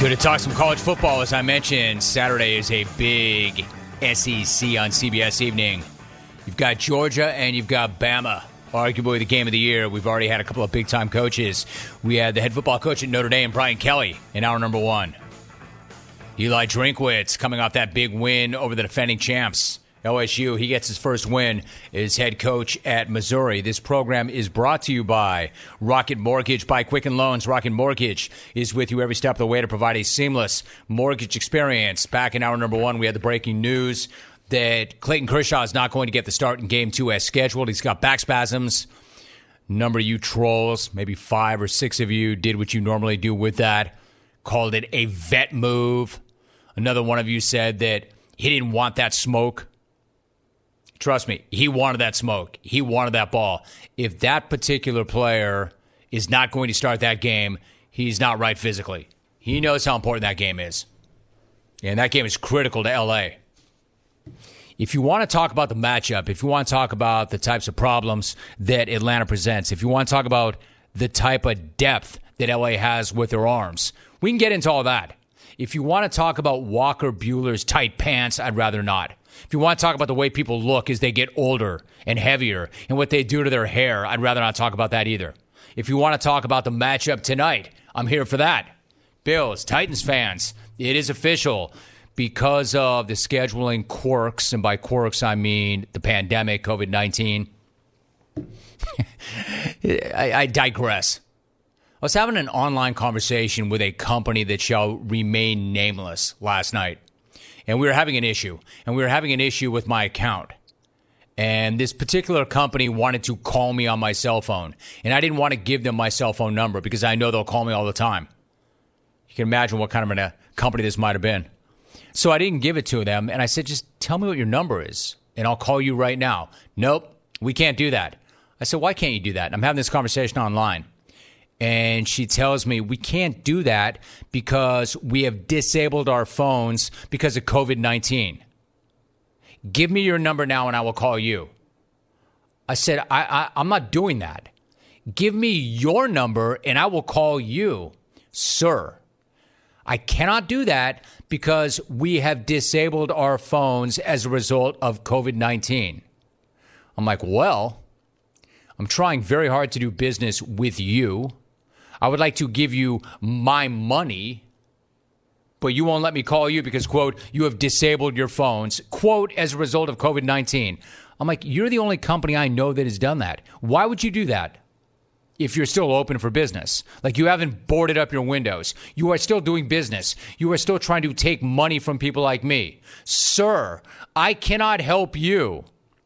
Good to talk some college football. As I mentioned, Saturday is a big SEC on CBS evening. You've got Georgia and you've got Bama, arguably the game of the year. We've already had a couple of big-time coaches. We had the head football coach at Notre Dame, Brian Kelly, in hour number one. Eli Drinkwitz coming off that big win over the defending champs, LSU. He gets his first win as head coach at Missouri. This program is brought to you by Rocket Mortgage by Quicken Loans. Rocket Mortgage is with you every step of the way to provide a seamless mortgage experience. Back in hour number one, we had the breaking news that Clayton Kershaw is not going to get the start in Game 2 as scheduled. He's got back spasms. Number of you trolls, maybe 5 or 6 of you, did what you normally do with that, called it a vet move. Another one of you said that he didn't want that smoke. Trust me, he wanted that smoke. He wanted that ball. If that particular player is not going to start that game, he's not right physically. He knows how important that game is. And that game is critical to L.A. If you want to talk about the matchup, if you want to talk about the types of problems that Atlanta presents, if you want to talk about the type of depth that L.A. has with their arms, we can get into all that. If you want to talk about Walker Buehler's tight pants, I'd rather not. If you want to talk about the way people look as they get older and heavier and what they do to their hair, I'd rather not talk about that either. If you want to talk about the matchup tonight, I'm here for that. Bills, Titans fans, it is official. Because of the scheduling quirks, and by quirks I mean the pandemic, COVID-19, I digress. I was having an online conversation with a company that shall remain nameless last night. And we were having an issue. And we were having an issue with my account. And this particular company wanted to call me on my cell phone. And I didn't want to give them my cell phone number because I know they'll call me all the time. You can imagine what kind of a company this might have been. So I didn't give it to them. And I said, just tell me what your number is, and I'll call you right now. Nope, we can't do that. I said, why can't you do that? And I'm having this conversation online. And she tells me we can't do that because we have disabled our phones because of COVID-19. Give me your number now and I will call you. I said, I'm not doing that. Give me your number and I will call you. Sir, I cannot do that because we have disabled our phones as a result of COVID-19. I'm like, well, I'm trying very hard to do business with you. I would like to give you my money, but you won't let me call you because, quote, you have disabled your phones, quote, as a result of COVID-19. I'm like, you're the only company I know that has done that. Why would you do that if you're still open for business? Like, you haven't boarded up your windows. You are still doing business. You are still trying to take money from people like me. Sir, I cannot help you.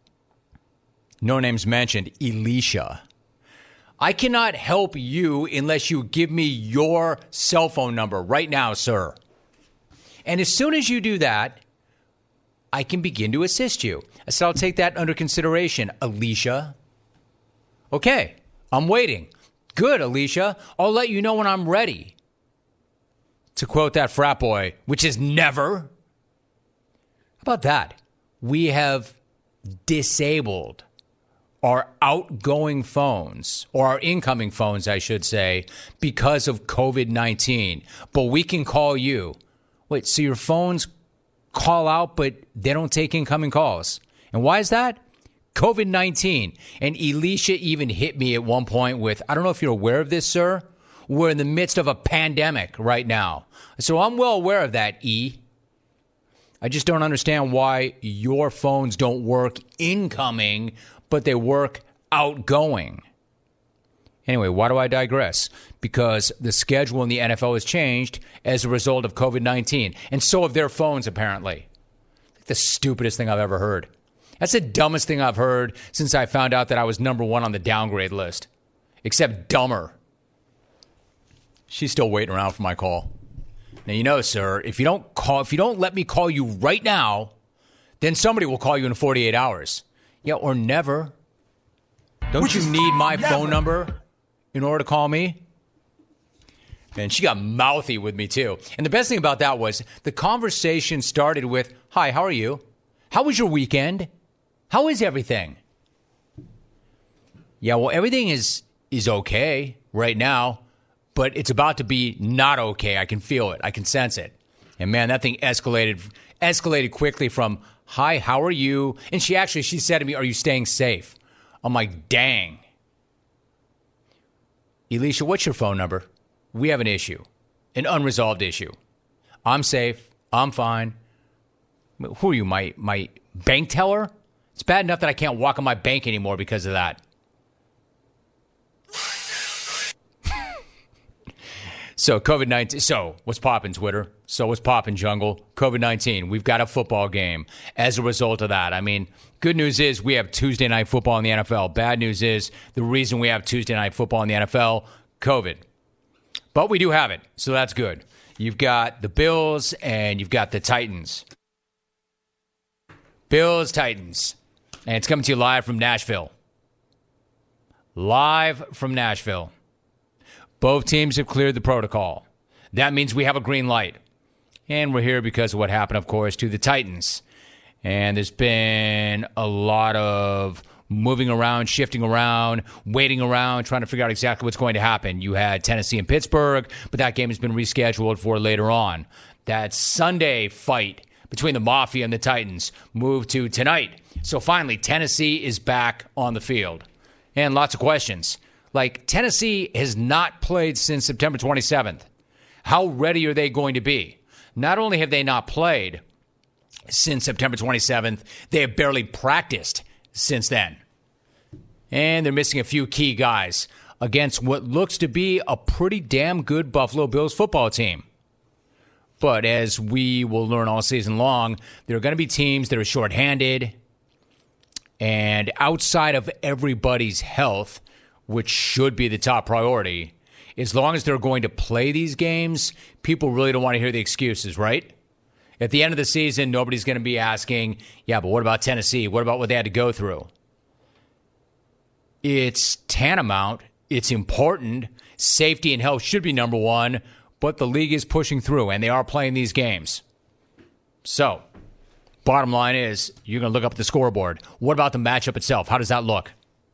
No names mentioned. Elisha. I cannot help you unless you give me your cell phone number right now, sir. And as soon as you do that, I can begin to assist you. I said, I'll take that under consideration, Alicia. Okay, I'm waiting. Good, Alicia. I'll let you know when I'm ready. To quote that frat boy, which is never. How about that? We have disabled our outgoing phones, or our incoming phones, I should say, because of COVID-19. But we can call you. Wait, so your phones call out, but they don't take incoming calls. And why is that? COVID-19. And Elisha even hit me at one point with, I don't know if you're aware of this, sir. We're in the midst of a pandemic right now. So I'm well aware of that, E. I just don't understand why your phones don't work incoming, but they work outgoing. Anyway, why do I digress? Because the schedule in the NFL has changed as a result of COVID-19. And so have their phones, apparently. The stupidest thing I've ever heard. That's the dumbest thing I've heard since I found out that I was number one on the downgrade list. Except dumber. She's still waiting around for my call. Now, you know, sir, if you don't let me call you right now, then somebody will call you in 48 hours. Yeah, or never. Don't you need my phone number in order to call me? And she got mouthy with me, too. And the best thing about that was the conversation started with, hi, how are you? How was your weekend? How is everything? Yeah, well, everything is okay right now. but it's about to be not okay. I can feel it. I can sense it. And man, that thing escalated quickly from, hi, how are you? And she said to me, are you staying safe? I'm like, dang. Elisha, what's your phone number? We have an issue, an unresolved issue. I'm safe. I'm fine. Who are you, my bank teller? It's bad enough that I can't walk in my bank anymore because of that. So COVID-19. So what's poppin', Twitter? So what's poppin', Jungle? COVID-19. We've got a football game as a result of that. I mean, good news is we have Tuesday night football in the NFL. Bad news is the reason we have Tuesday night football in the NFL, COVID. But we do have it, so that's good. You've got the Bills and you've got the Titans. Bills, Titans. And it's coming to you live from Nashville. Live from Nashville. Both teams have cleared the protocol. That means we have a green light. And we're here because of what happened, of course, to the Titans. And there's been a lot of moving around, shifting around, waiting around, trying to figure out exactly what's going to happen. You had Tennessee and Pittsburgh, but that game has been rescheduled for later on. That Sunday fight between the Mafia and the Titans moved to tonight. So finally, Tennessee is back on the field. And lots of questions. Like, Tennessee has not played since September 27th. How ready are they going to be? Not only have they not played since September 27th, they have barely practiced since then. And they're missing a few key guys against what looks to be a pretty damn good Buffalo Bills football team. But as we will learn all season long, there are going to be teams that are shorthanded. And outside of everybody's health, which should be the top priority, as long as they're going to play these games, people really don't want to hear the excuses, right? At the end of the season, nobody's going to be asking, yeah, but what about Tennessee? What about what they had to go through? It's tantamount. It's important. Safety and health should be number one, but the league is pushing through, and they are playing these games. So, bottom line is, you're going to look up the scoreboard. What about the matchup itself? How does that look?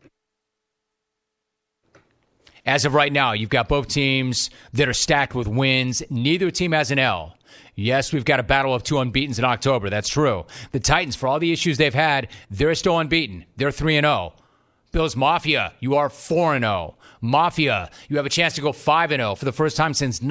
As of right now, you've got both teams that are stacked with wins. Neither team has an L. Yes, we've got a battle of two unbeatens in October. That's true. The Titans, for all the issues they've had, they're still unbeaten. They're 3-0. Bills Mafia, you are 4-0. Mafia, you have a chance to go 5-0 for the first time since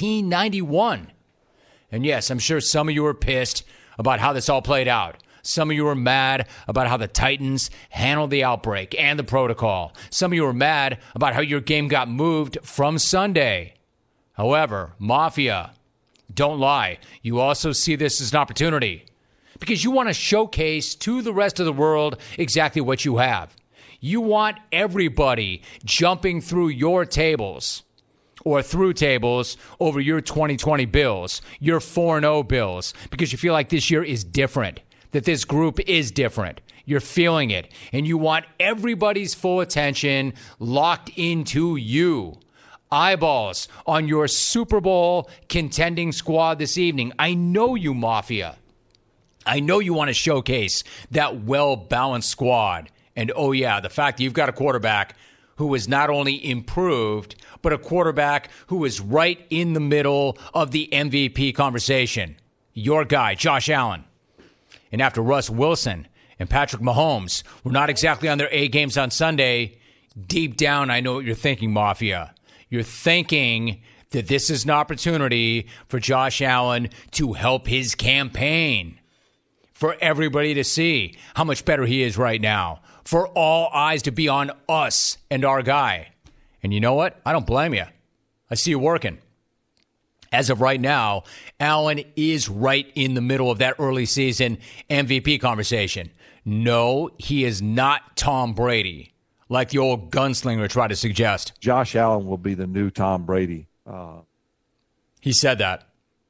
1991. And yes, I'm sure some of you are pissed about how this all played out. Some of you are mad about how the Titans handled the outbreak and the protocol. Some of you are mad about how your game got moved from Sunday. However, Mafia, don't lie. You also see this as an opportunity because you want to showcase to the rest of the world exactly what you have. You want everybody jumping through your tables or through tables over your 2020 Bills, your 4-0 Bills, because you feel like this year is different. That this group is different. You're feeling it. And you want everybody's full attention locked into you. Eyeballs on your Super Bowl contending squad this evening. I know you, Mafia. I know you want to showcase that well-balanced squad. And oh yeah, the fact that you've got a quarterback who is not only improved, but a quarterback who is right in the middle of the MVP conversation. Your guy, Josh Allen. And after Russ Wilson and Patrick Mahomes were not exactly on their A games on Sunday, deep down, I know what you're thinking, Mafia. You're thinking that this is an opportunity for Josh Allen to help his campaign, for everybody to see how much better he is right now, for all eyes to be on us and our guy. And you know what? I don't blame you. I see you working. As of right now, Allen is right in the middle of that early season MVP conversation. No, he is not Tom Brady, like the old gunslinger tried to suggest. Josh Allen will be the new Tom Brady. He said that.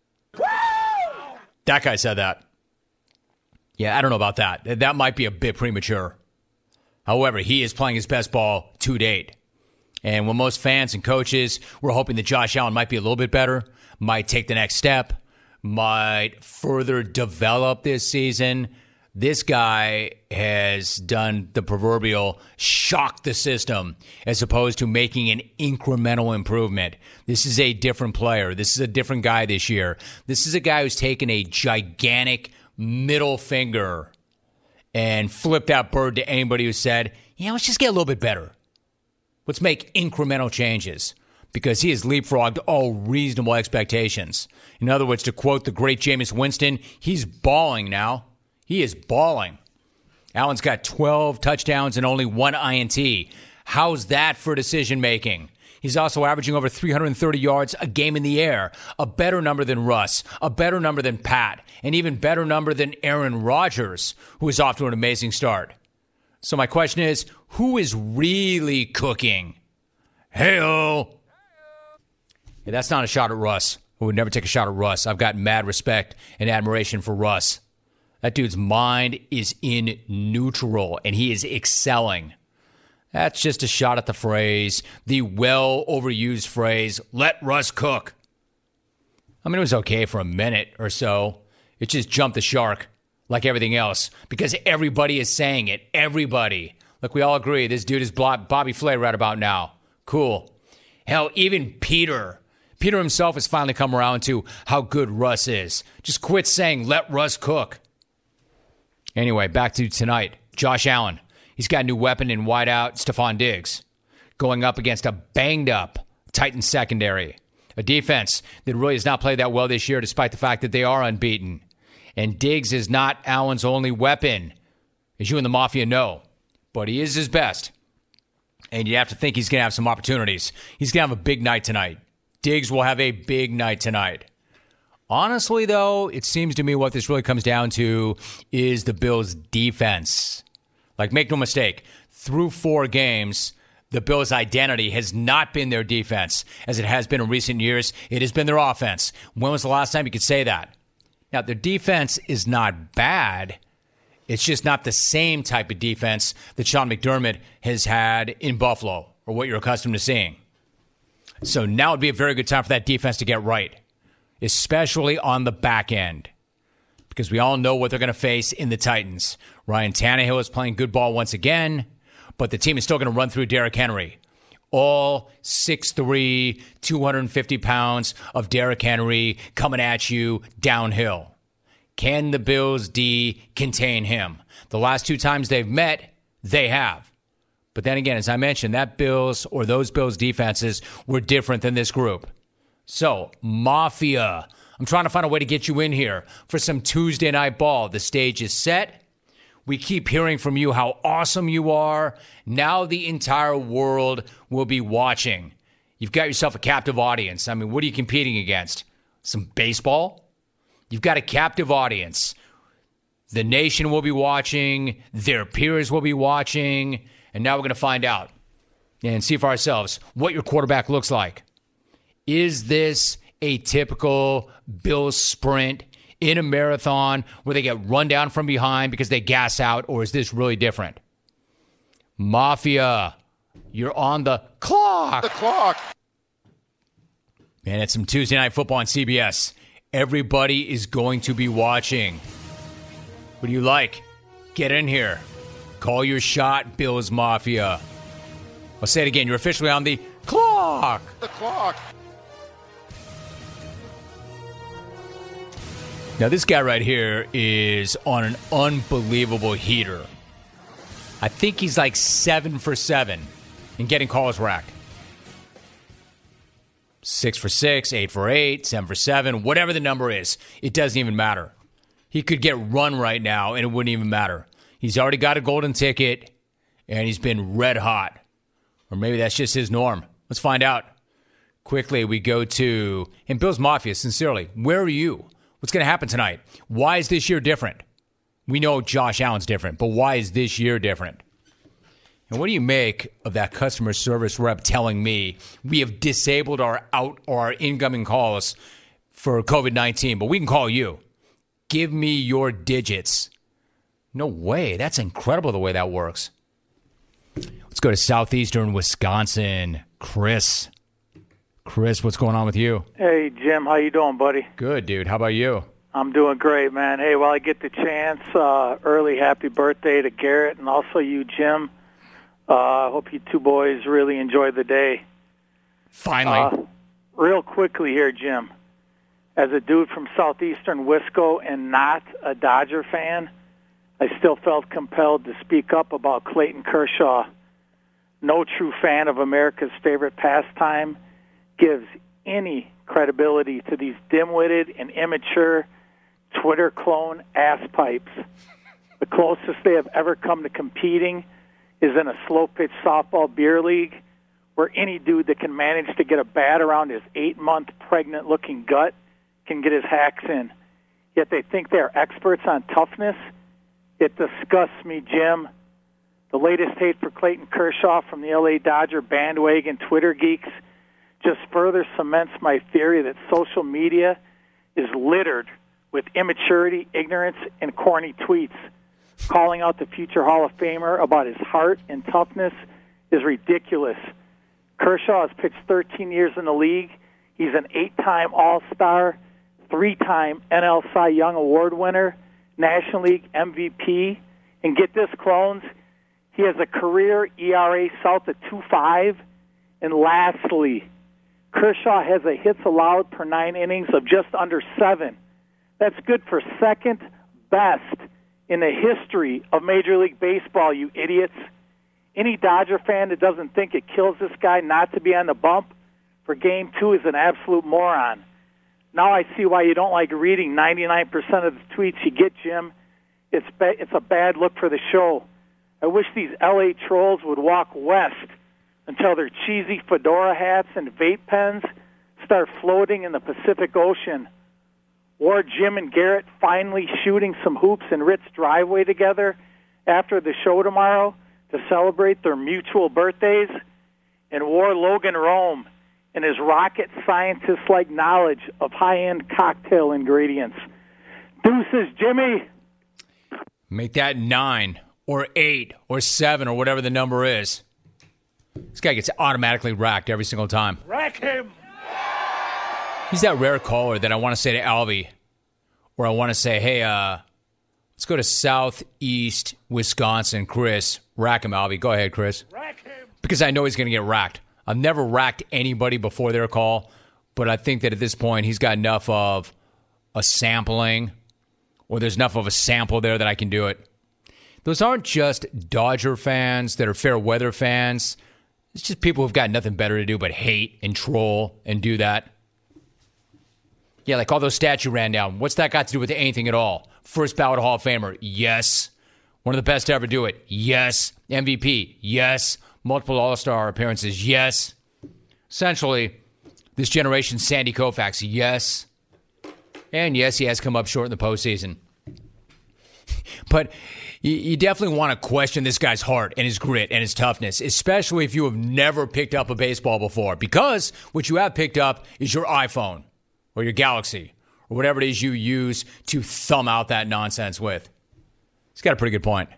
That guy said that. Yeah, I don't know about that. That might be a bit premature. However, he is playing his best ball to date. And when most fans and coaches were hoping that Josh Allen might be a little bit better, might take the next step, might further develop this season, This guy has done the proverbial shock the system as opposed to making an incremental improvement. This is a different player. This is a different guy this year. This is a guy who's taken a gigantic middle finger and flipped that bird to anybody who said, let's just get a little bit better. Let's make incremental changes, because he has leapfrogged all reasonable expectations. In other words, to quote the great Jameis Winston, he's balling now. He is balling. Allen's got 12 touchdowns and only 1 INT. How's that for decision making? He's also averaging over 330 yards a game in the air, a better number than Russ, a better number than Pat, an even better number than Aaron Rodgers, who is off to an amazing start. So my question is, who is really cooking? Hey-o! Hey, that's not a shot at Russ. I would never take a shot at Russ. I've got mad respect and admiration for Russ. That dude's mind is in neutral, and he is excelling. That's just a shot at the phrase, the well-overused phrase, let Russ cook. I mean, it was okay for a minute or so. It just jumped the shark, like everything else, because everybody is saying it. Everybody. Look, we all agree this dude is Bobby Flay right about now. Cool. Hell, even Peter himself has finally come around to how good Russ is. Just quit saying, let Russ cook. Anyway, back to tonight. Josh Allen. He's got a new weapon in wideout Stephon Diggs, going up against a banged-up Titans secondary, a defense that really has not played that well this year despite the fact that they are unbeaten. And Diggs is not Allen's only weapon, as you and the Mafia know, but he is his best. And you have to think he's going to have some opportunities. He's going to have a big night tonight. Diggs will have a big night tonight. Honestly, though, it seems to me what this really comes down to is the Bills' defense. Like, make no mistake, through 4 games, the Bills' identity has not been their defense, as it has been in recent years. It has been their offense. When was the last time you could say that? Now, their defense is not bad. It's just not the same type of defense that Sean McDermott has had in Buffalo, or what you're accustomed to seeing. So now would be a very good time for that defense to get right, especially on the back end, because we all know what they're going to face in the Titans. Ryan Tannehill is playing good ball once again, but the team is still going to run through Derrick Henry. All 6'3", 250 pounds of Derrick Henry coming at you downhill. Can the Bills' D contain him? The last 2 times they've met, they have. But then again, as I mentioned, those Bills defenses were different than this group. So, Mafia, I'm trying to find a way to get you in here for some Tuesday night ball. The stage is set. We keep hearing from you how awesome you are. Now the entire world will be watching. You've got yourself a captive audience. I mean, what are you competing against? Some baseball? You've got a captive audience. The nation will be watching. Their peers will be watching. And now we're going to find out and see for ourselves what your quarterback looks like. Is this a typical Bills sprint in a marathon where they get run down from behind because they gas out, or is this really different? Mafia, you're on the clock. The clock. Man, it's some Tuesday Night Football on CBS. Everybody is going to be watching. What do you like? Get in here. Call your shot, Bills Mafia. I'll say it again. You're officially on the clock. The clock. Now, this guy right here is on an unbelievable heater. I think he's like 7 for 7 in getting calls racked. 6 for 6, 8 for 8, 7 for 7, whatever the number is. It doesn't even matter. He could get run right now, and it wouldn't even matter. He's already got a golden ticket, and he's been red hot. Or maybe that's just his norm. Let's find out. Quickly, we go to, and Bills Mafia, sincerely, where are you? What's going to happen tonight? Why is this year different? We know Josh Allen's different, but why is this year different? And what do you make of that customer service rep telling me we have disabled our incoming calls for COVID-19, but we can call you? Give me your digits. No way. That's incredible the way that works. Let's go to southeastern Wisconsin. Chris. Chris, what's going on with you? Hey, Jim. How you doing, buddy? Good, dude. How about you? I'm doing great, man. Hey, while I get the chance, early happy birthday to Garrett and also you, Jim. I hope you two boys really enjoy the day. Finally. Real quickly here, Jim. As a dude from southeastern Wisco and not a Dodger fan, I still felt compelled to speak up about Clayton Kershaw. No true fan of America's favorite pastime gives any credibility to these dim-witted and immature Twitter clone ass pipes. The closest they have ever come to competing is in a slow-pitch softball beer league where any dude that can manage to get a bat around his 8-month pregnant-looking gut can get his hacks in. Yet they think they are experts on toughness. It disgusts me, Jim. The latest hate for Clayton Kershaw from the LA Dodger bandwagon Twitter geeks just further cements my theory that social media is littered with immaturity, ignorance, and corny tweets. Calling out the future Hall of Famer about his heart and toughness is ridiculous. Kershaw has pitched 13 years in the league. He's an 8-time All-Star, 3-time NL Cy Young Award winner, National League MVP, and get this, clones, he has a career ERA south of 2.5. And lastly, Kershaw has a hits allowed per 9 innings of just under 7. That's good for second best in the history of Major League Baseball, you idiots. Any Dodger fan that doesn't think it kills this guy not to be on the bump for Game 2 is an absolute moron. Now I see why you don't like reading 99% of the tweets you get, Jim. It's a bad look for the show. I wish these L.A. trolls would walk west until their cheesy fedora hats and vape pens start floating in the Pacific Ocean. Or Jim and Garrett finally shooting some hoops in Ritt's driveway together after the show tomorrow to celebrate their mutual birthdays. And War Logan Rome and his rocket scientist-like knowledge of high-end cocktail ingredients. Deuces, Jimmy. Make that 9 or 8 or 7 or whatever the number is. This guy gets automatically racked every single time. Rack him. He's that rare caller that I want to say to Albie, or I want to say, hey, let's go to southeast Wisconsin, Chris. Rack him, Albie. Go ahead, Chris. Rack him. Because I know he's going to get racked. I've never racked anybody before their call, but I think that at this point he's got enough of a sampling, or there's enough of a sample there that I can do it. Those aren't just Dodger fans that are fair weather fans. It's just people who've got nothing better to do but hate and troll and do that. Yeah, like all those stats you ran down. What's that got to do with anything at all? First ballot Hall of Famer? Yes. One of the best to ever do it? Yes. MVP? Yes. Multiple All-Star appearances? Yes. Essentially, this generation's Sandy Koufax? Yes. And yes, he has come up short in the postseason. But you definitely want to question this guy's heart and his grit and his toughness, especially if you have never picked up a baseball before. Because what you have picked up is your iPhone or your Galaxy or whatever it is you use to thumb out that nonsense with. He's got a pretty good point.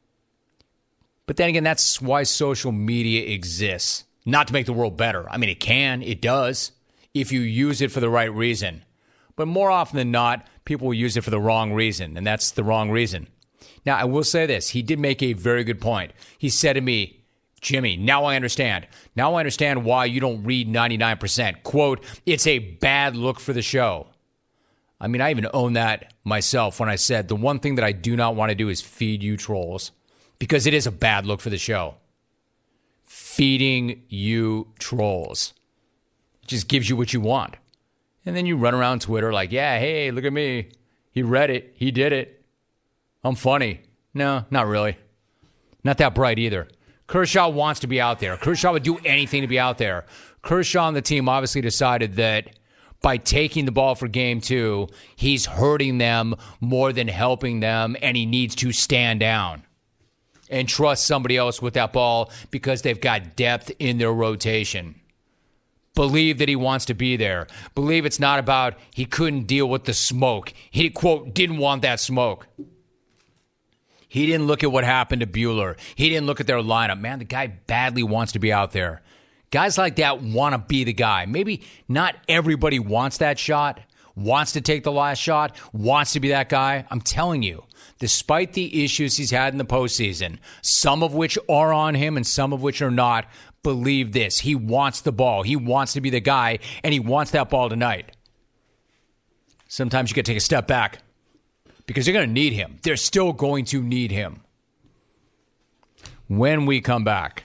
But then again, that's why social media exists. Not to make the world better. I mean, it can, it does, if you use it for the right reason. But more often than not, people will use it for the wrong reason, and that's the wrong reason. Now, I will say this. He did make a very good point. He said to me, Jimmy, now I understand. Now I understand why you don't read 99%. Quote, it's a bad look for the show. I mean, I even own that myself when I said the one thing that I do not want to do is feed you trolls, because it is a bad look for the show. Feeding you trolls. It just gives you what you want. And then you run around Twitter like, yeah, hey, look at me. He read it. He did it. I'm funny. No, not really. Not that bright either. Kershaw wants to be out there. Kershaw would do anything to be out there. Kershaw and the team obviously decided that by taking the ball for Game 2, he's hurting them more than helping them, and he needs to stand down and trust somebody else with that ball because they've got depth in their rotation. Believe that he wants to be there. Believe it's not about he couldn't deal with the smoke. He, quote, didn't want that smoke. He didn't look at what happened to Buehler. He didn't look at their lineup. Man, the guy badly wants to be out there. Guys like that want to be the guy. Maybe not everybody wants that shot wants to take the last shot, wants to be that guy. I'm telling you, despite the issues he's had in the postseason, some of which are on him and some of which are not, believe this. He wants the ball. He wants to be the guy, and he wants that ball tonight. Sometimes you got to take a step back because they're going to need him. They're still going to need him. When we come back,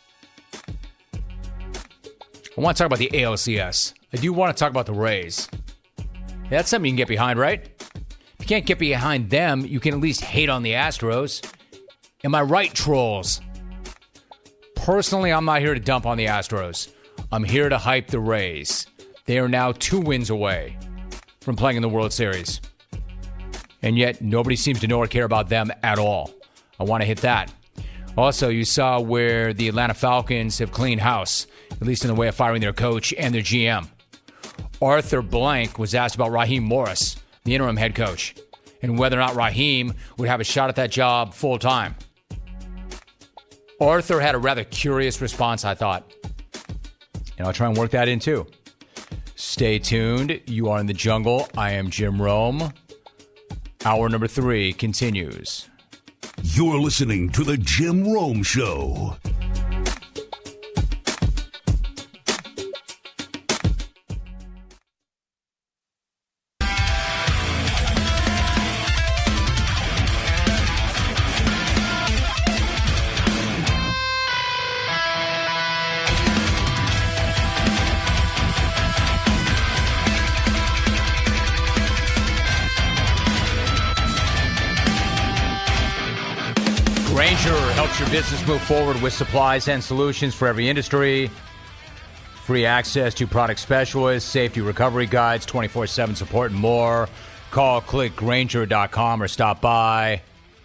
I want to talk about the ALCS. I do want to talk about the Rays. That's something you can get behind, right? If you can't get behind them, you can at least hate on the Astros. Am I right, trolls? Personally, I'm not here to dump on the Astros. I'm here to hype the Rays. They are now 2 wins away from playing in the World Series. And yet, nobody seems to know or care about them at all. I want to hit that. Also, you saw where the Atlanta Falcons have cleaned house, at least in the way of firing their coach and their GM. Arthur Blank was asked about Raheem Morris, the interim head coach, and whether or not Raheem would have a shot at that job full time. Arthur had a rather curious response, I thought. And I'll try and work that in too. Stay tuned. You are in the jungle. I am Jim Rome. Hour number 3 continues. You're listening to The Jim Rome Show. Grainger helps your business move forward with supplies and solutions for every industry. Free access to product specialists, safety recovery guides, 24/7 support, and more. Call, click Grainger.com or stop by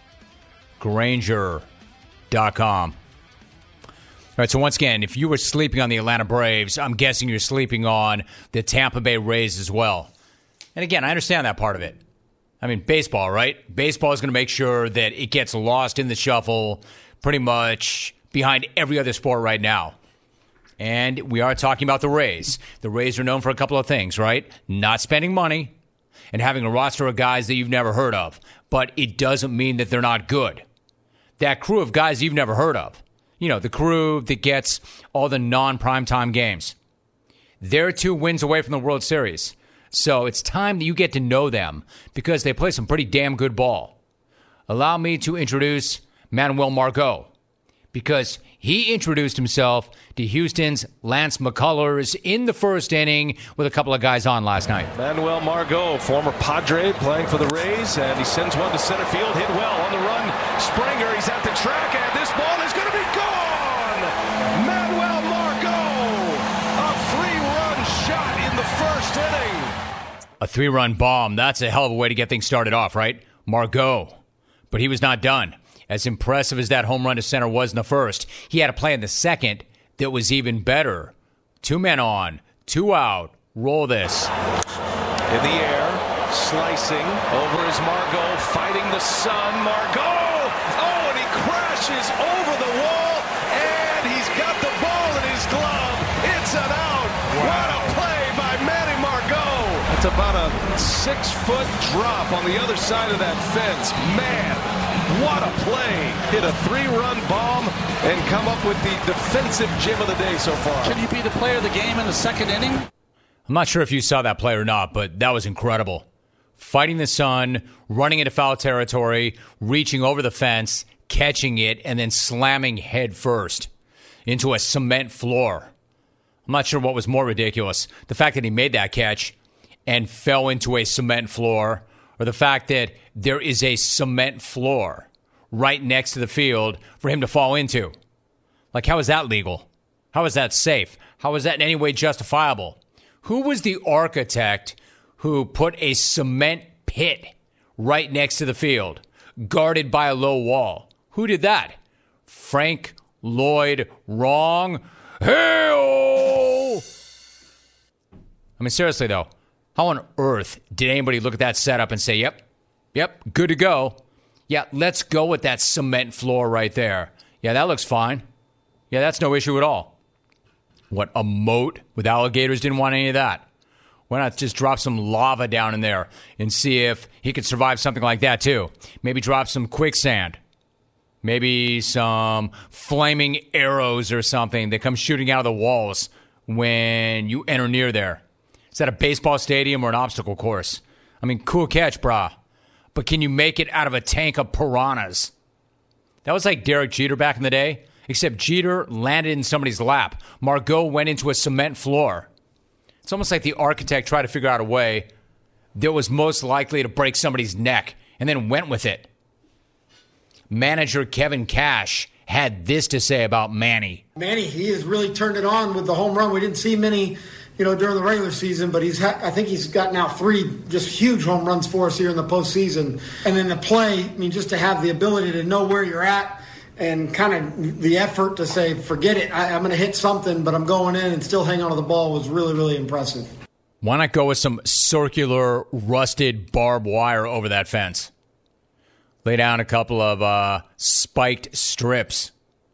Grainger.com. All right, so once again, if you were sleeping on the Atlanta Braves, I'm guessing you're sleeping on the Tampa Bay Rays as well. And again, I understand that part of it. I mean, baseball, right? Baseball is going to make sure that it gets lost in the shuffle pretty much behind every other sport right now. And we are talking about the Rays. The Rays are known for a couple of things, right? Not spending money and having a roster of guys that you've never heard of. But it doesn't mean that they're not good. That crew of guys you've never heard of. You know, the crew that gets all the non-primetime games. They're 2 wins away from the World Series. So it's time that you get to know them because they play some pretty damn good ball. Allow me to introduce Manuel Margot because he introduced himself to Houston's Lance McCullers in the first inning with a couple of guys on last night. Manuel Margot, former Padre, playing for the Rays, and he sends one to center field, hit well on the run. Springer, he's at the track, and this ball is going to be gone! Manuel Margot, a 3-run shot in the first inning. A 3-run bomb. That's a hell of a way to get things started off, right? Margot. But he was not done. As impressive as that home run to center was in the first, he had a play in the second that was even better. 2 men on, 2 out. Roll this. In the air, slicing over is Margot, fighting the sun. Margot! Oh, and he crashes over the wall, and he's got the ball in his glove. It's an out. Wow. What a play by Manny Margot. It's about a 6-foot drop on the other side of that fence. Man, what a play. Hit a 3-run bomb and come up with the defensive gem of the day so far. Can you be the player of the game in the second inning? I'm not sure if you saw that play or not, but that was incredible. Fighting the sun, running into foul territory, reaching over the fence, catching it, and then slamming head first into a cement floor. I'm not sure what was more ridiculous. The fact that he made that catch and fell into a cement floor, or the fact that there is a cement floor right next to the field for him to fall into. Like, how is that legal? How is that safe? How is that in any way justifiable? Who was the architect who put a cement pit right next to the field, guarded by a low wall? Who did that? Frank Lloyd Wrong? Hey-oh! I mean, seriously, though, how on earth did anybody look at that setup and say, yep, good to go. Yeah, let's go with that cement floor right there. Yeah, that looks fine. Yeah, that's no issue at all. What, a moat with alligators? Didn't want any of that. Why not just drop some lava down in there and see if he could survive something like that too? Maybe drop some quicksand. Maybe some flaming arrows or something that come shooting out of the walls when you enter near there. Is that a baseball stadium or an obstacle course? I mean, cool catch, brah. But can you make it out of a tank of piranhas? That was like Derek Jeter back in the day, except Jeter landed in somebody's lap. Margot went into a cement floor. It's almost like the architect tried to figure out a way that was most likely to break somebody's neck and then went with it. Manager Kevin Cash had this to say about Manny. Manny, he has really turned it on with the home run. We didn't see many, during the regular season, but I think he's got now 3 just huge home runs for us here in the postseason. And then the play, just to have the ability to know where you're at and kind of the effort to say, forget it, I'm going to hit something, but I'm going in and still hang on to the ball was really, really impressive. Why not go with some circular, rusted barbed wire over that fence? Lay down a couple of spiked strips.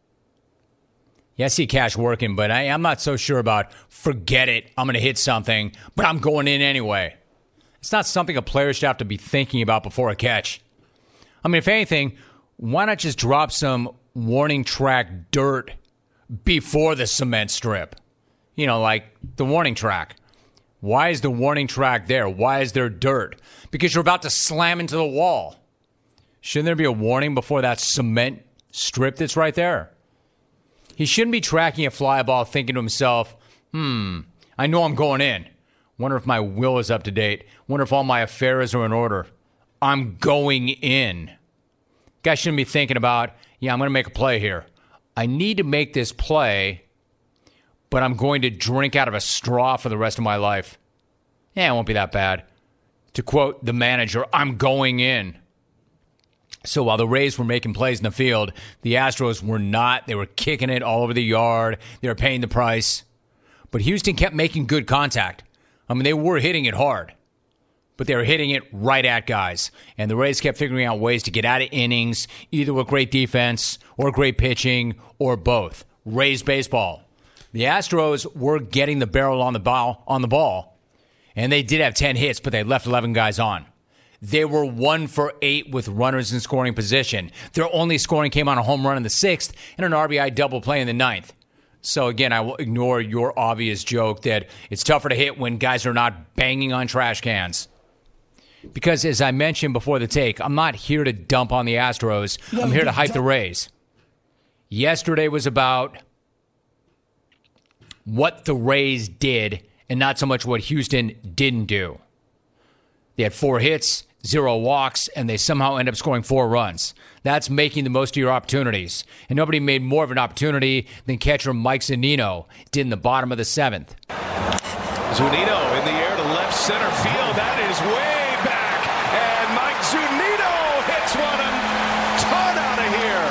Yeah, I see Cash working, but I'm not so sure about forget it, I'm going to hit something, but I'm going in anyway. It's not something a player should have to be thinking about before a catch. I mean, if anything, why not just drop some warning track dirt before the cement strip? Like the warning track. Why is the warning track there? Why is there dirt? Because you're about to slam into the wall. Shouldn't there be a warning before that cement strip that's right there? He shouldn't be tracking a fly ball thinking to himself, I know I'm going in. Wonder if my will is up to date. Wonder if all my affairs are in order. I'm going in. Guy shouldn't be thinking about, I'm going to make a play here. I need to make this play, but I'm going to drink out of a straw for the rest of my life. It won't be that bad. To quote the manager, I'm going in. So while the Rays were making plays in the field, the Astros were not. They were kicking it all over the yard. They were paying the price. But Houston kept making good contact. I mean, they were hitting it hard. But they were hitting it right at guys. And the Rays kept figuring out ways to get out of innings, either with great defense or great pitching or both. Rays baseball. The Astros were getting the barrel on the ball. And they did have 10 hits, but they left 11 guys on. They were 1 for 8 with runners in scoring position. Their only scoring came on a home run in the 6th and an RBI double play in the 9th. So again, I will ignore your obvious joke that it's tougher to hit when guys are not banging on trash cans. Because as I mentioned before the take, I'm not here to dump on the Astros. I'm here to hype the Rays. Yesterday was about what the Rays did and not so much what Houston didn't do. They had 4 hits, 0 walks, and they somehow end up scoring 4 runs. That's making the most of your opportunities. And nobody made more of an opportunity than catcher Mike Zunino did in the bottom of the 7th. Zunino in the air to left center field. That is way back. And Mike Zunino hits one a ton out of here.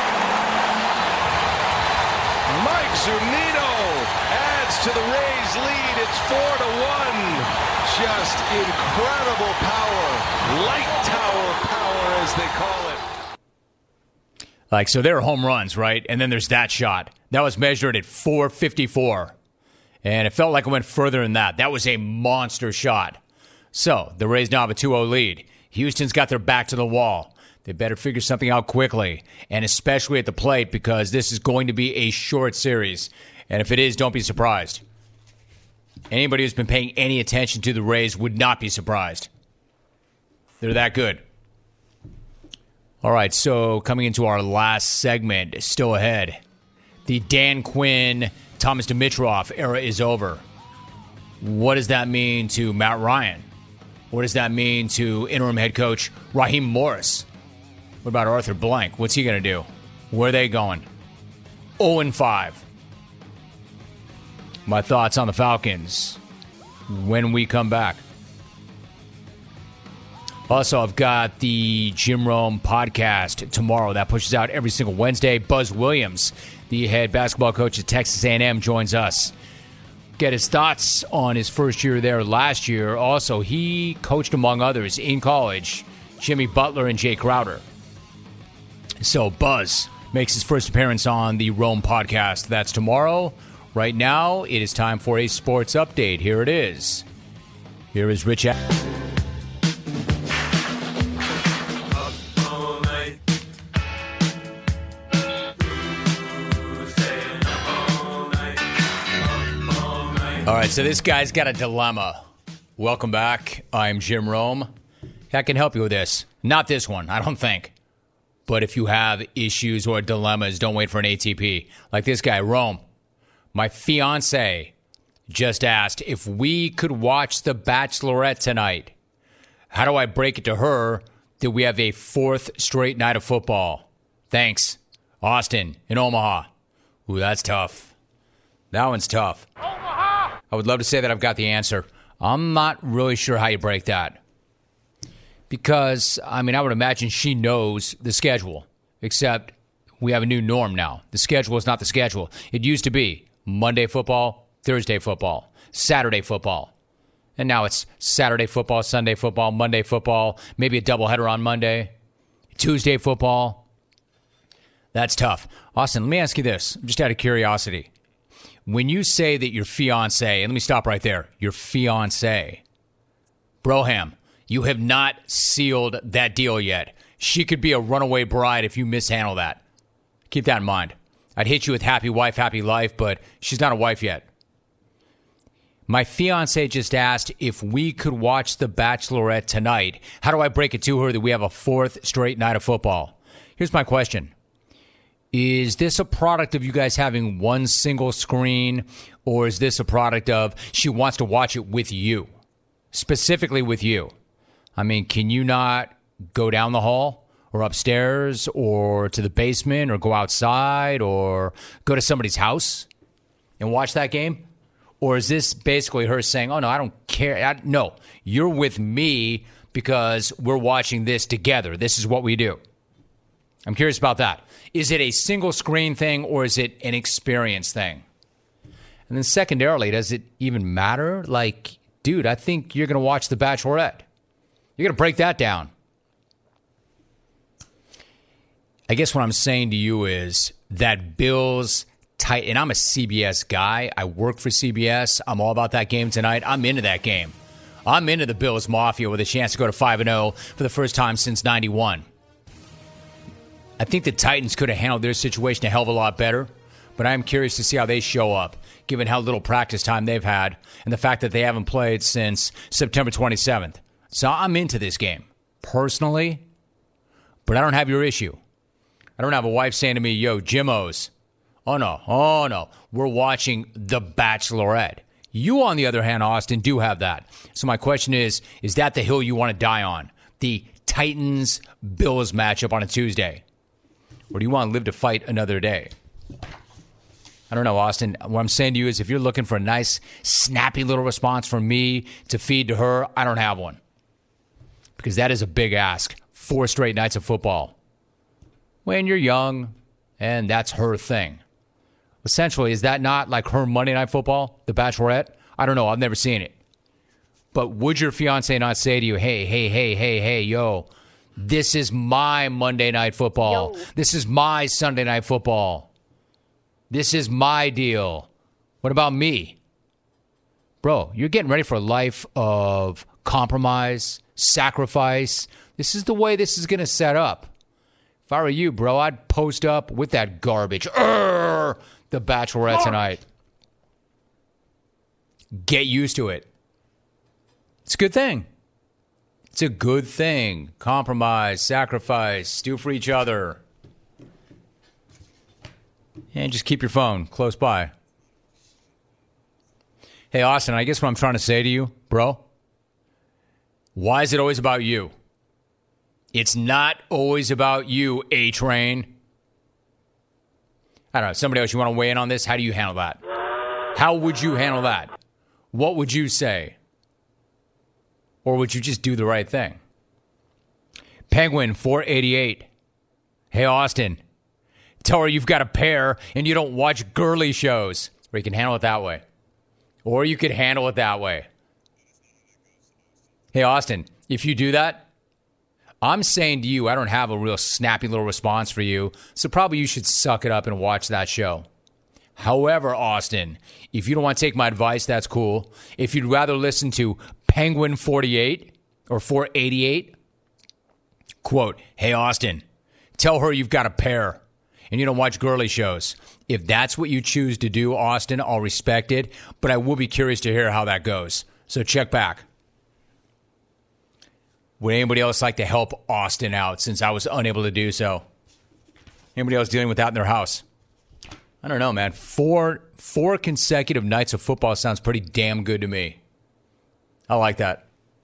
Mike Zunino adds to the Rays lead. It's 4-1. Just incredible power. Light tower power, as they call it. So there are home runs, right? And then there's that shot. That was measured at 454. And it felt like it went further than that. That was a monster shot. So the Rays now have a 2-0 lead. Houston's got their back to the wall. They better figure something out quickly, and especially at the plate, because this is going to be a short series. And if it is, don't be surprised. Anybody who's been paying any attention to the Rays would not be surprised. They're that good. All right, so coming into our last segment, still ahead. The Dan Quinn, Thomas Dimitroff era is over. What does that mean to Matt Ryan? What does that mean to interim head coach Raheem Morris? What about Arthur Blank? What's he going to do? Where are they going? 0-5. My thoughts on the Falcons when we come back. Also, I've got the Jim Rome podcast tomorrow. That pushes out every single Wednesday. Buzz Williams, the head basketball coach at Texas A&M, joins us. Get his thoughts on his first year there last year. Also, he coached, among others, in college, Jimmy Butler and Jay Crowder. So Buzz makes his first appearance on the Rome podcast. That's tomorrow. Right now, it is time for a sports update. Here it is. Here is Rich. All right, so this guy's got a dilemma. Welcome back. I'm Jim Rome. I can help you with this. Not this one, I don't think. But if you have issues or dilemmas, don't wait for an ATP. Like this guy, Rome. My fiance just asked if we could watch The Bachelorette tonight. How do I break it to her that we have a fourth straight night of football? Thanks. Austin in Omaha. Ooh, that's tough. That one's tough. I would love to say that I've got the answer. I'm not really sure how you break that. Because, I would imagine she knows the schedule. Except we have a new norm now. The schedule is not the schedule. It used to be Monday football, Thursday football, Saturday football. And now it's Saturday football, Sunday football, Monday football, maybe a doubleheader on Monday, Tuesday football. That's tough. Austin, let me ask you this, just out of curiosity. When you say that your fiancé, and let me stop right there, your fiancé, Broham, you have not sealed that deal yet. She could be a runaway bride if you mishandle that. Keep that in mind. I'd hit you with happy wife, happy life, but she's not a wife yet. My fiancé just asked if we could watch The Bachelorette tonight. How do I break it to her that we have a fourth straight night of football? Here's my question. Is this a product of you guys having one single screen, or is this a product of she wants to watch it with you, specifically with you? Can you not go down the hall or upstairs or to the basement or go outside or go to somebody's house and watch that game? Or is this basically her saying, oh, no, I don't care. No, you're with me because we're watching this together. This is what we do. I'm curious about that. Is it a single screen thing or is it an experience thing? And then secondarily, does it even matter? Like, dude, I think you're going to watch The Bachelorette. You're going to break that down. I guess what I'm saying to you is that Bills tight, and I'm a CBS guy. I work for CBS. I'm all about that game tonight. I'm into that game. I'm into the Bills Mafia with a chance to go to 5-0 for the first time since 91. I think the Titans could have handled their situation a hell of a lot better, but I'm curious to see how they show up, given how little practice time they've had and the fact that they haven't played since September 27th. So I'm into this game, personally, but I don't have your issue. I don't have a wife saying to me, yo, Jimos, oh no, we're watching The Bachelorette. You, on the other hand, Austin, do have that. So my question is that the hill you want to die on? The Titans-Bills matchup on a Tuesday? Or do you want to live to fight another day? I don't know, Austin. What I'm saying to you is if you're looking for a nice, snappy little response from me to feed to her, I don't have one. Because that is a big ask. 4 straight nights of football. When you're young, and that's her thing. Essentially, is that not like her Monday Night Football, The Bachelorette? I don't know. I've never seen it. But would your fiance not say to you, hey, yo, this is my Monday Night Football. Yo. This is my Sunday Night Football. This is my deal. What about me? Bro, you're getting ready for a life of compromise, sacrifice. This is the way this is going to set up. If I were you, bro, I'd post up with that garbage. The Bachelorette tonight. Get used to it. It's a good thing. It's a good thing. Compromise, sacrifice, do for each other. And just keep your phone close by. Hey, Austin, I guess what I'm trying to say to you, bro, why is it always about you? It's not always about you, A-Train. I don't know. Somebody else, you want to weigh in on this? How do you handle that? How would you handle that? What would you say? Or would you just do the right thing? Penguin 488. Hey, Austin. Tell her you've got a pair and you don't watch girly shows. Or you can handle it that way. Or you could handle it that way. Hey, Austin, if you do that, I'm saying to you, I don't have a real snappy little response for you, so probably you should suck it up and watch that show. However, Austin, if you don't want to take my advice, that's cool. If you'd rather listen to Penguin 48 or 488. Quote, hey, Austin, tell her you've got a pair and you don't watch girly shows. If that's what you choose to do, Austin, I'll respect it, but I will be curious to hear how that goes. So check back. Would anybody else like to help Austin out since I was unable to do so? Anybody else dealing with that in their house? I don't know, man. Four consecutive nights of football sounds pretty damn good to me. I like that.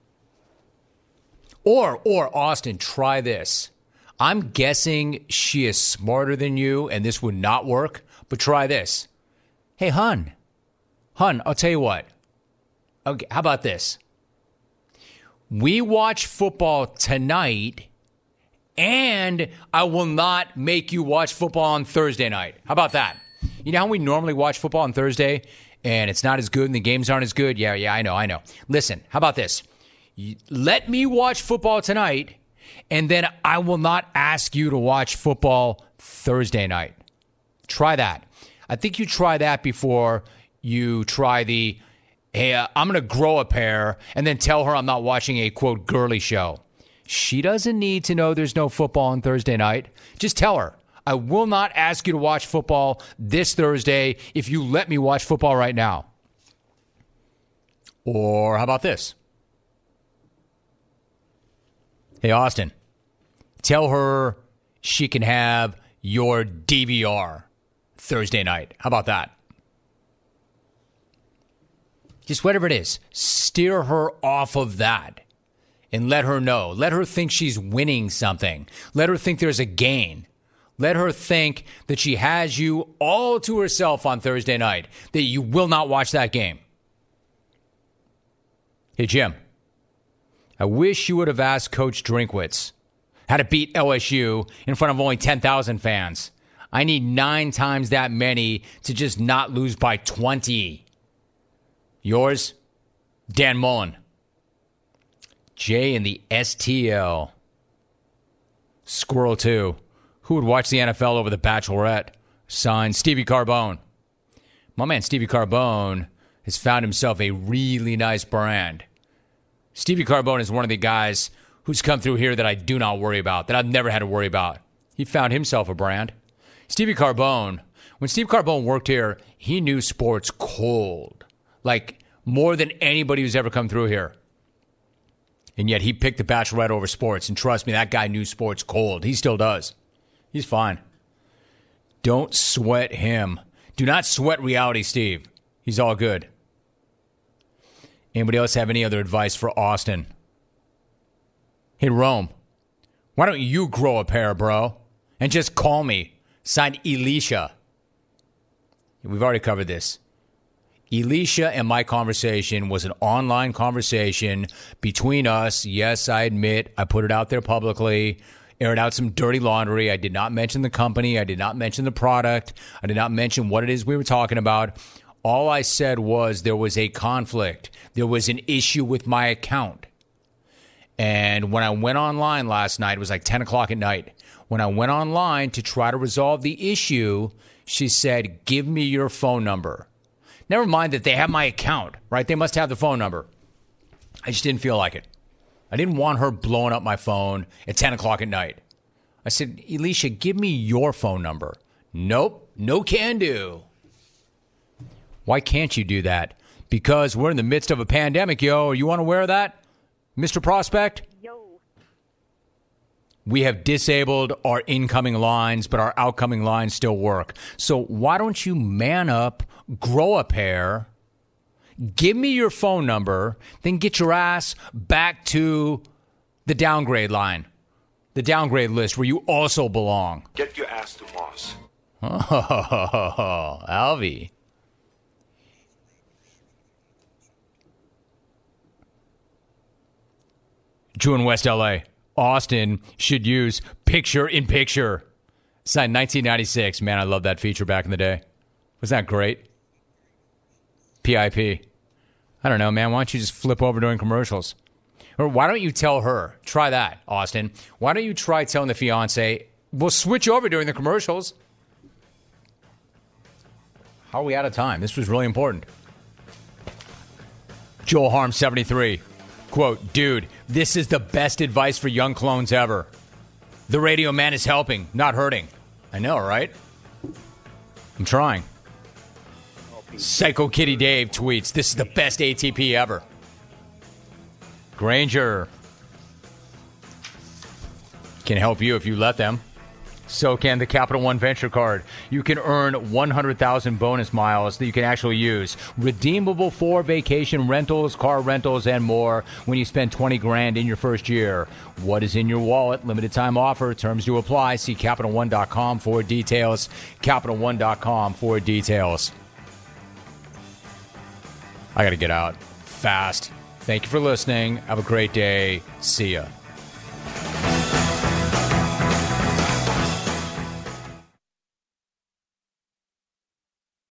Or Austin, try this. I'm guessing she is smarter than you, and this would not work, but try this. Hey, Hun, I'll tell you what. Okay, how about this? We watch football tonight, and I will not make you watch football on Thursday night. How about that? You know how we normally watch football on Thursday, and it's not as good, and the games aren't as good? Yeah, I know. Listen, how about this? Let me watch football tonight, and then I will not ask you to watch football Thursday night. Try that. I think you try that before you try the, hey, I'm going to grow a pair, and then tell her I'm not watching a, quote, girly show. She doesn't need to know there's no football on Thursday night. Just tell her, I will not ask you to watch football this Thursday if you let me watch football right now. Or how about this? Hey, Austin, tell her she can have your DVR Thursday night. How about that? Just whatever it is, steer her off of that and let her know. Let her think she's winning something. Let her think there's a gain. Let her think that she has you all to herself on Thursday night, that you will not watch that game. Hey, Jim, I wish you would have asked Coach Drinkwitz how to beat LSU in front of only 10,000 fans. I need 9 times that many to just not lose by 20. Yours, Dan Mullen. Jay in the STL. Squirrel 2. Who would watch the NFL over The Bachelorette? Signed, Stevie Carbone. My man Stevie Carbone has found himself a really nice brand. Stevie Carbone is one of the guys who's come through here that I do not worry about, that I've never had to worry about. He found himself a brand. Stevie Carbone, when Steve Carbone worked here, he knew sports cold. Like, more than anybody who's ever come through here. And yet he picked The Bachelorette over sports. And trust me, that guy knew sports cold. He still does. He's fine. Don't sweat him. Do not sweat reality, Steve. He's all good. Anybody else have any other advice for Austin? Hey, Rome, why don't you grow a pair, bro? And just call me. Signed, Elisha. We've already covered this. Elisha and my conversation was an online conversation between us. Yes, I admit, I put it out there publicly, aired out some dirty laundry. I did not mention the company. I did not mention the product. I did not mention what it is we were talking about. All I said was there was a conflict. There was an issue with my account. And when I went online last night, it was like 10 o'clock at night. When I went online to try to resolve the issue, she said, give me your phone number. Never mind that they have my account, right? They must have the phone number. I just didn't feel like it. I didn't want her blowing up my phone at 10 o'clock at night. I said, Elisha, give me your phone number. Nope, no can do. Why can't you do that? Because we're in the midst of a pandemic, yo. You want to wear that, Mr. Prospect? Yo. We have disabled our incoming lines, but our outgoing lines still work. So why don't you man up, grow a pair, give me your phone number, then get your ass back to the downgrade line, the downgrade list where you also belong. Get your ass to Moss. Oh, Alvy. Drew in West LA. Austin should use picture-in-picture. Signed 1996. Man, I love that feature back in the day. Was that great? PIP. I don't know, man. Why don't you just flip over during commercials? Or why don't you tell her? Try that, Austin. Why don't you try telling the fiance, we'll switch over during the commercials? How are we out of time? This was really important. Joel Harm, 73. Quote, dude, this is the best advice for young clones ever. The radio man is helping, not hurting. I know, right? I'm trying. Psycho Kitty Dave tweets, this is the best ATP ever. Granger can help you if you let them. So can the Capital One Venture Card. You can earn 100,000 bonus miles that you can actually use. Redeemable for vacation rentals, car rentals, and more when you spend $20,000 in your first year. What is in your wallet? Limited time offer. Terms do apply. See CapitalOne.com for details. CapitalOne.com for details. I got to get out fast. Thank you for listening. Have a great day. See ya.